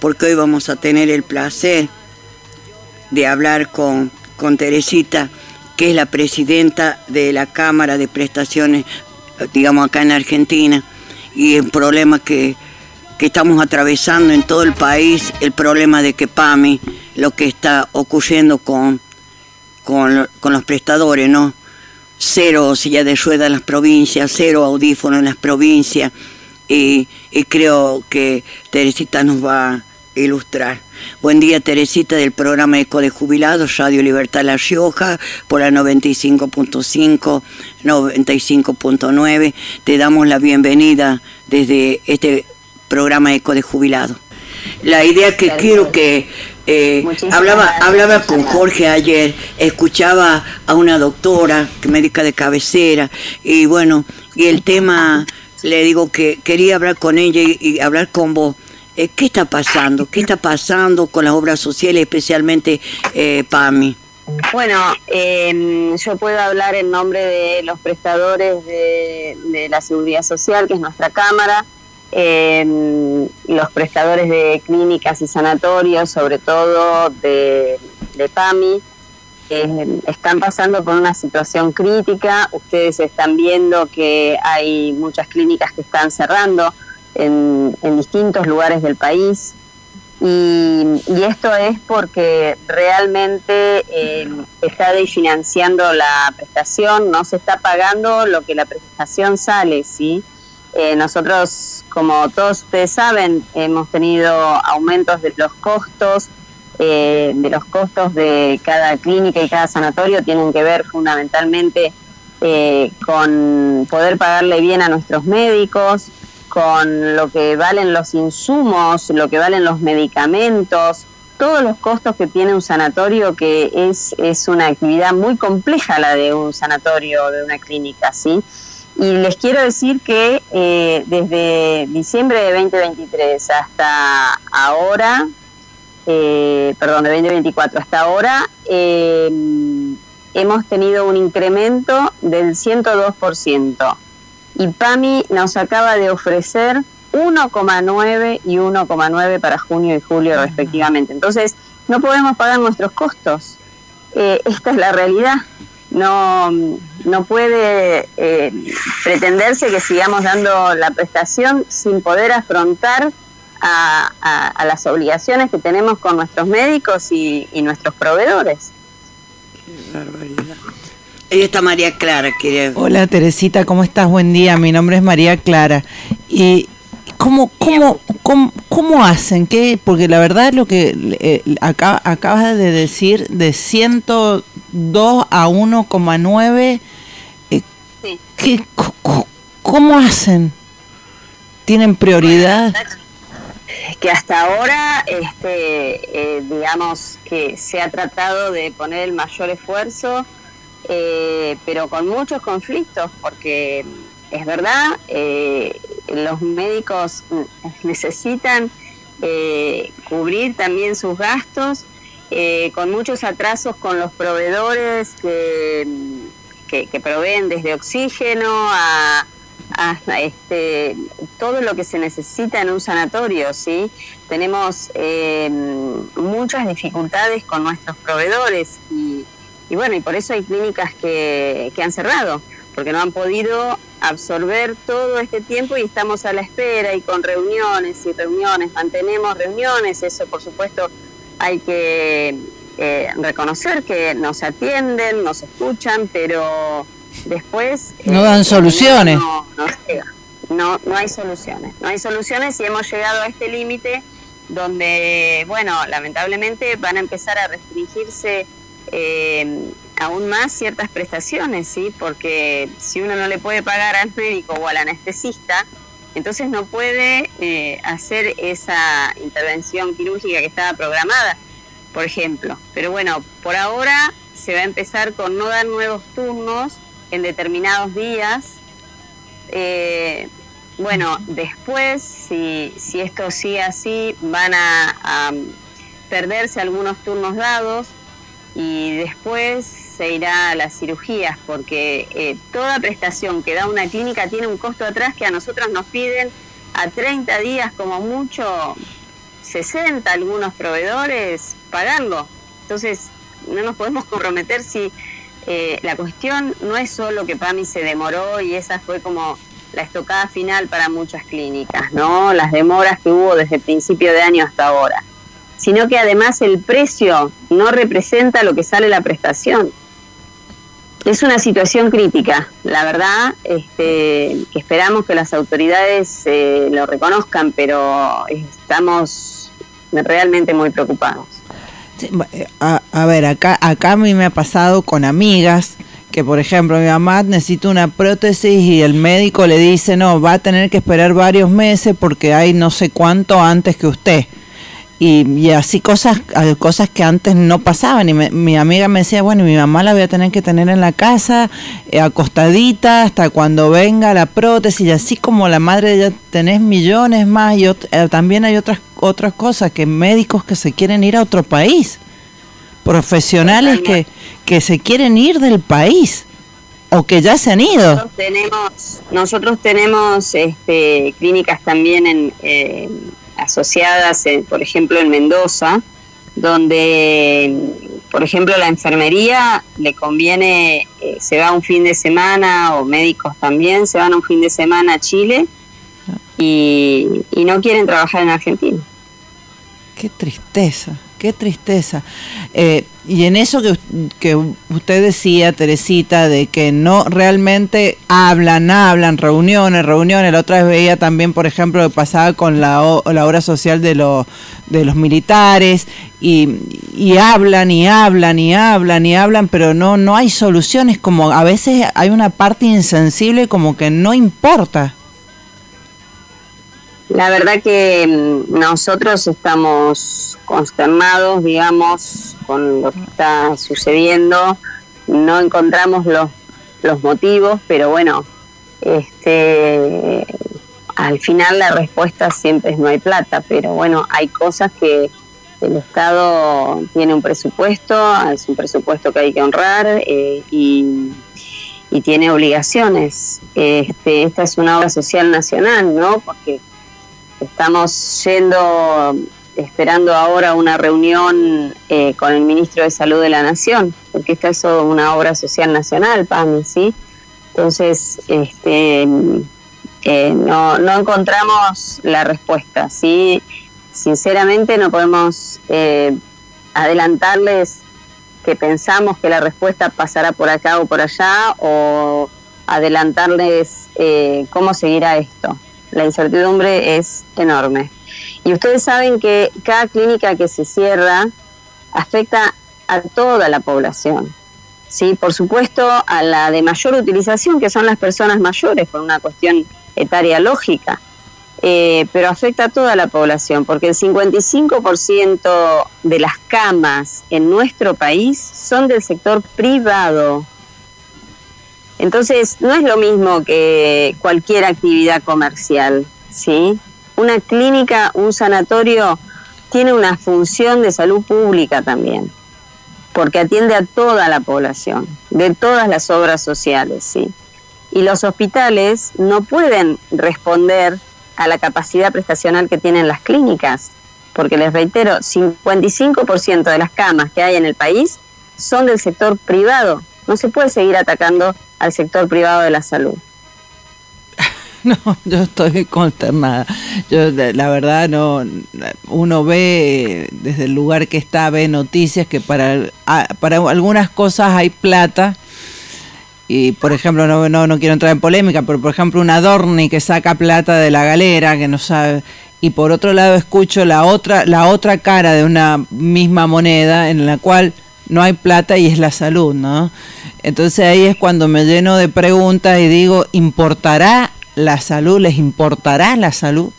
porque hoy vamos a tener el placer de hablar con Teresita, que es la presidenta de la Cámara de Prestaciones, digamos, acá en Argentina, y el problema que estamos atravesando en todo el país, el problema de que PAMI, lo que está ocurriendo con los prestadores, ¿no? 0 silla de ruedas en las provincias, 0 audífonos en las provincias, y creo que Teresita nos va a ilustrar. Buen día, Teresita, del programa Eco de Jubilados, Radio Libertad La Rioja, por la 95.5, 95.9. Te damos la bienvenida desde este programa Eco de Jubilados. La idea que quiero que hablaba con Jorge ayer, escuchaba a una doctora, médica de cabecera, y bueno, y el tema, le digo que quería hablar con ella y hablar con vos. ¿Qué está pasando? ¿Qué está pasando con las obras sociales, especialmente PAMI? Bueno, yo puedo hablar en nombre de los prestadores de la Seguridad Social, que es nuestra Cámara, los prestadores de clínicas y sanatorios, sobre todo de PAMI, están pasando por una situación crítica. Ustedes están viendo que hay muchas clínicas que están cerrando en distintos lugares del país, y esto es porque realmente está desfinanciando la prestación, no se está pagando lo que la prestación sale, ¿sí? Nosotros, como todos ustedes saben, hemos tenido aumentos de los costos de cada clínica y cada sanatorio. Tienen que ver fundamentalmente con poder pagarle bien a nuestros médicos, con lo que valen los insumos, lo que valen los medicamentos, todos los costos que tiene un sanatorio, que es una actividad muy compleja la de un sanatorio, de una clínica, ¿sí? Y les quiero decir que desde diciembre de 2023 hasta ahora, de 2024 hasta ahora, hemos tenido un incremento del 102%. Y PAMI nos acaba de ofrecer 1,9 y 1,9 para junio y julio respectivamente. Entonces, no podemos pagar nuestros costos. Esta es la realidad. No puede pretenderse que sigamos dando la prestación sin poder afrontar a las obligaciones que tenemos con nuestros médicos y nuestros proveedores. Qué barbaridad. Ahí está María Clara. Hola, Teresita, ¿cómo estás? Buen día, mi nombre es María Clara. ¿Y cómo hacen? ¿Qué? Porque la verdad lo que acabas de decir, de 102 a 1,9, sí. ¿Cómo hacen? ¿Tienen prioridad? Que hasta ahora, digamos que se ha tratado de poner el mayor esfuerzo, pero con muchos conflictos, porque es verdad, los médicos necesitan cubrir también sus gastos, con muchos atrasos con los proveedores que proveen desde oxígeno a todo lo que se necesita en un sanatorio, ¿sí? Tenemos muchas dificultades con nuestros proveedores y bueno, y por eso hay clínicas que han cerrado, porque no han podido absorber todo este tiempo y estamos a la espera y con reuniones y reuniones, mantenemos reuniones. Eso por supuesto hay que reconocer que nos atienden, nos escuchan, pero después no dan soluciones. No hay soluciones y hemos llegado a este límite donde, bueno, lamentablemente van a empezar a restringirse aún más ciertas prestaciones, ¿sí? Porque si uno no le puede pagar al médico o al anestesista, entonces no puede hacer esa intervención quirúrgica que estaba programada, por ejemplo. Pero bueno, por ahora se va a empezar con no dar nuevos turnos en determinados días. Bueno, después, si esto sigue así, van a perderse algunos turnos dados y después se irá a las cirugías, porque toda prestación que da una clínica tiene un costo atrás que a nosotros nos piden a 30 días como mucho 60 algunos proveedores, pagarlo. Entonces, no nos podemos comprometer si la cuestión no es solo que PAMI se demoró y esa fue como la estocada final para muchas clínicas, ¿no? Las demoras que hubo desde el principio de año hasta ahora, sino que además el precio no representa lo que sale la prestación. Es una situación crítica, la verdad, que esperamos que las autoridades lo reconozcan, pero estamos realmente muy preocupados. A ver, acá a mí me ha pasado con amigas que, por ejemplo, mi mamá necesita una prótesis y el médico le dice, no, va a tener que esperar varios meses porque hay no sé cuánto antes que usted. Y así cosas que antes no pasaban. Y mi amiga me decía, bueno, mi mamá la voy a tener que tener en la casa, acostadita, hasta cuando venga la prótesis. Y así como la madre ya tenés millones más. Y también hay otras cosas, que médicos que se quieren ir a otro país. Profesionales que se quieren ir del país. O que ya se han ido. Nosotros tenemos clínicas también asociadas, por ejemplo, en Mendoza, donde, por ejemplo, la enfermería le conviene, se va un fin de semana, o médicos también, se van un fin de semana a Chile y no quieren trabajar en Argentina. Qué tristeza. Qué tristeza. Y en eso que usted decía, Teresita, de que no realmente hablan, reuniones. La otra vez veía también, por ejemplo, que pasaba con la obra social de los militares y hablan, pero no hay soluciones. Como a veces hay una parte insensible, como que no importa. La verdad que nosotros estamos consternados, digamos, con lo que está sucediendo. No encontramos los motivos, pero bueno, al final la respuesta siempre es no hay plata, pero bueno, hay cosas que el Estado tiene un presupuesto, es un presupuesto que hay que honrar y tiene obligaciones. Esta es una obra social nacional, ¿no? Porque estamos esperando ahora una reunión con el ministro de Salud de la Nación, porque esta es una obra social nacional, PAMI, ¿sí? Entonces, no encontramos la respuesta, ¿sí? Sinceramente no podemos adelantarles que pensamos que la respuesta pasará por acá o por allá, o adelantarles cómo seguirá esto. La incertidumbre es enorme. Y ustedes saben que cada clínica que se cierra afecta a toda la población. Sí, por supuesto, a la de mayor utilización, que son las personas mayores, por una cuestión etaria lógica, pero afecta a toda la población, porque el 55% de las camas en nuestro país son del sector privado. Entonces, no es lo mismo que cualquier actividad comercial, ¿sí? Una clínica, un sanatorio, tiene una función de salud pública también, porque atiende a toda la población, de todas las obras sociales, ¿sí? Y los hospitales no pueden responder a la capacidad prestacional que tienen las clínicas, porque les reitero, 55% de las camas que hay en el país son del sector privado. No se puede seguir atacando al sector privado de la salud. No, yo estoy consternada. La verdad, no. Uno ve desde el lugar que está, ve noticias que para algunas cosas hay plata. Y, por ejemplo, no quiero entrar en polémica, pero, por ejemplo, una Dorni que saca plata de la galera, que no sabe. Y, por otro lado, escucho la otra cara de una misma moneda en la cual no hay plata y es la salud, ¿no? Entonces ahí es cuando me lleno de preguntas y digo, ¿importará la salud? ¿Les importará la salud?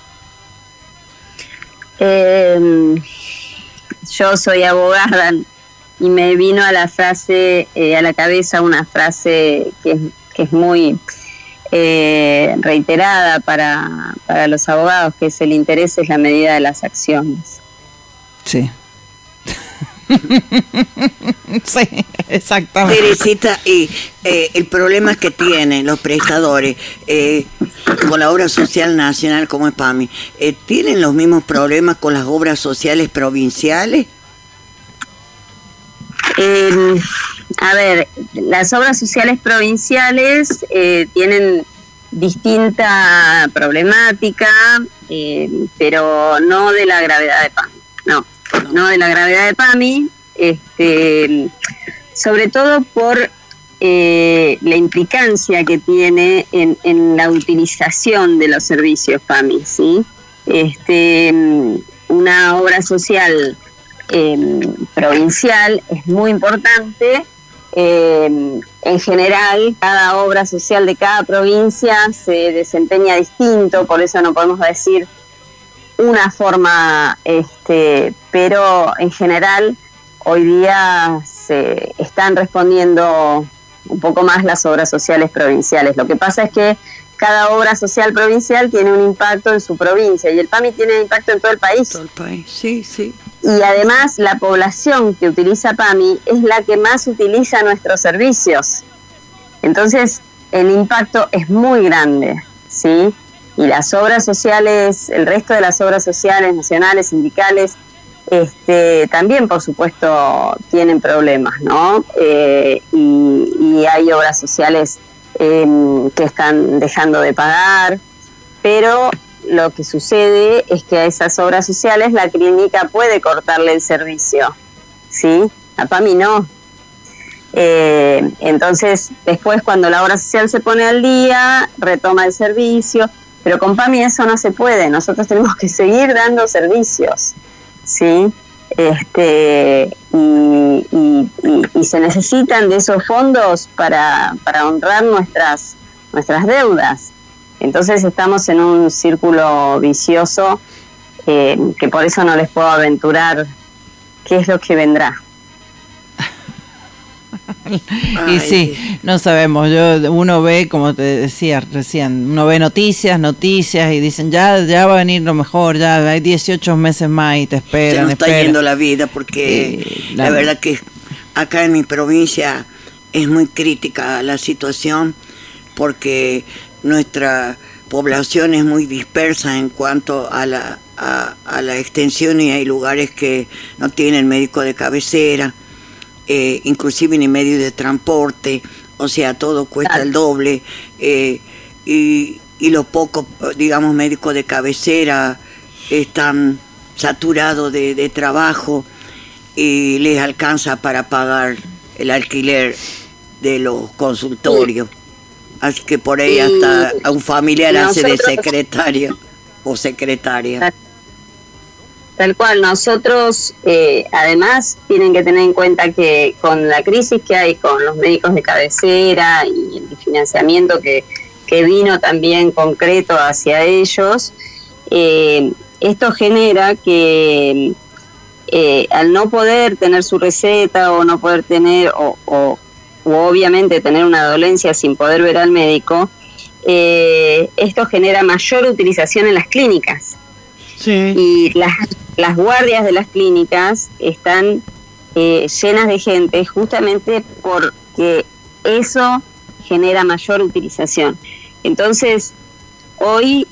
Yo soy abogada y me vino a la cabeza una frase que es muy reiterada para los abogados, que es: el interés es la medida de las acciones. Sí. Sí, exactamente. Teresita, y el problema que tienen los prestadores con la obra social nacional como es PAMI, ¿tienen los mismos problemas con las obras sociales provinciales? A ver, las obras sociales provinciales tienen distinta problemática, pero no de la gravedad de PAMI. No de la gravedad de PAMI, sobre todo por la implicancia que tiene en la utilización de los servicios PAMI, ¿sí? Una obra social provincial es muy importante. En general, cada obra social de cada provincia se desempeña distinto, por eso no podemos decir una forma, pero en general hoy día se están respondiendo un poco más las obras sociales provinciales. Lo que pasa es que cada obra social provincial tiene un impacto en su provincia y el PAMI tiene impacto en todo el país. Todo el país, sí, sí. Y además la población que utiliza PAMI es la que más utiliza nuestros servicios. Entonces el impacto es muy grande, ¿sí? Y las obras sociales, el resto de las obras sociales, nacionales, sindicales, también por supuesto tienen problemas, ¿no? Y hay obras sociales que están dejando de pagar, pero lo que sucede es que a esas obras sociales la clínica puede cortarle el servicio, ¿sí? A PAMI no. Entonces, después cuando la obra social se pone al día, retoma el servicio, pero con PAMI eso no se puede, nosotros tenemos que seguir dando servicios, ¿sí? Y se necesitan de esos fondos para honrar nuestras deudas. Entonces estamos en un círculo vicioso que por eso no les puedo aventurar qué es lo que vendrá. Y sí, no sabemos. Uno ve, como te decía recién, uno ve noticias y dicen ya va a venir lo mejor, ya hay 18 meses más y te esperan. Se nos está yendo la vida porque la verdad que acá en mi provincia es muy crítica la situación porque nuestra población es muy dispersa en cuanto a la extensión y hay lugares que no tienen médico de cabecera. Inclusive ni medio de transporte, o sea, todo cuesta el doble, y los pocos, digamos, médicos de cabecera están saturados de trabajo y les alcanza para pagar el alquiler de los consultorios. Así que por ahí hasta a un familiar hace de secretario o secretaria. Tal cual, nosotros además tienen que tener en cuenta que con la crisis que hay con los médicos de cabecera y el financiamiento que vino también concreto hacia ellos, esto genera que al no poder tener su receta o no poder tener, o obviamente tener una dolencia sin poder ver al médico, esto genera mayor utilización en las clínicas. Sí. Y las guardias de las clínicas están llenas de gente justamente porque eso genera mayor utilización. Entonces, hoy,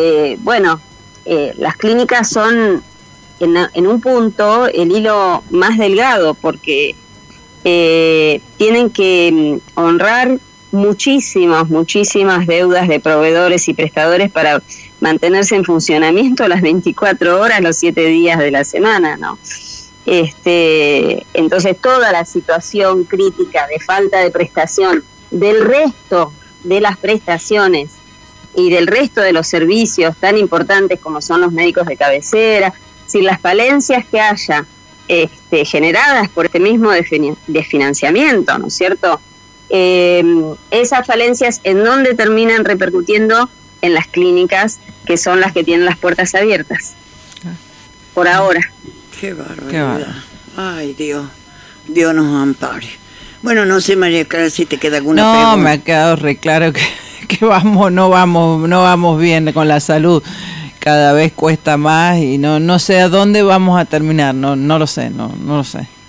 las clínicas son en un punto el hilo más delgado porque tienen que honrar muchísimas deudas de proveedores y prestadores para mantenerse en funcionamiento las 24 horas, los 7 días de la semana, ¿no? Entonces toda la situación crítica de falta de prestación del resto de las prestaciones y del resto de los servicios tan importantes como son los médicos de cabecera, si las falencias que haya generadas por este mismo desfinanciamiento, ¿no es cierto? Esas falencias en dónde terminan repercutiendo en las clínicas que son las que tienen las puertas abiertas por ahora. Qué barbaridad. Ay, Dios nos ampare. Bueno, no sé, María Clara, si te queda alguna pregunta. No, me ha quedado re claro que no vamos bien con la salud. Cada vez cuesta más y no sé a dónde vamos a terminar. No lo sé.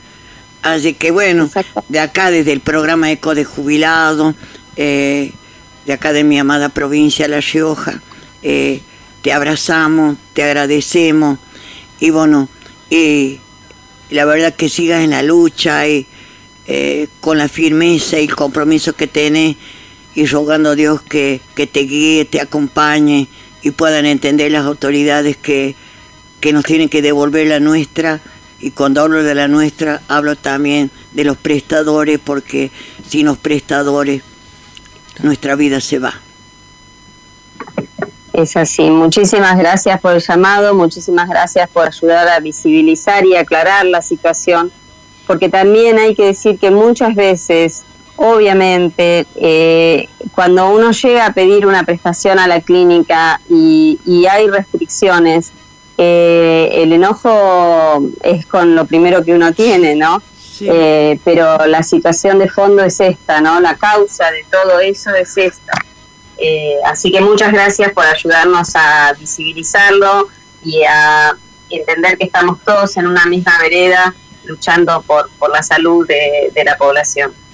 Así que bueno, de acá desde el programa Eco de Jubilado, de acá de mi amada provincia La Rioja, te abrazamos, te agradecemos y bueno, la verdad que sigas en la lucha y con la firmeza y el compromiso que tenés y rogando a Dios que te guíe, te acompañe y puedan entender las autoridades que nos tienen que devolver la nuestra. Y cuando hablo de la nuestra, hablo también de los prestadores, porque sin los prestadores nuestra vida se va. Es así. Muchísimas gracias por el llamado, muchísimas gracias por ayudar a visibilizar y aclarar la situación, porque también hay que decir que muchas veces, obviamente, cuando uno llega a pedir una prestación a la clínica y hay restricciones, el enojo es con lo primero que uno tiene, ¿no? Sí. Pero la situación de fondo es esta, ¿no? La causa de todo eso es esta. Así que muchas gracias por ayudarnos a visibilizarlo y a entender que estamos todos en una misma vereda luchando por la salud de la población.